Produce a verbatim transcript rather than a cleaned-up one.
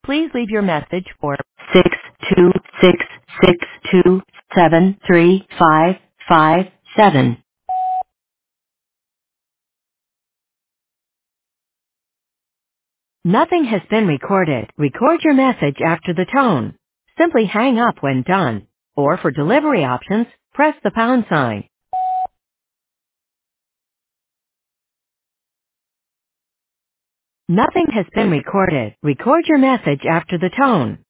Please leave your message for six two six six two seven three five five seven. Nothing has been recorded. Record your message after the tone. Simply hang up when done. Or for delivery options, press the pound sign. Nothing has been recorded. Record your message after the tone.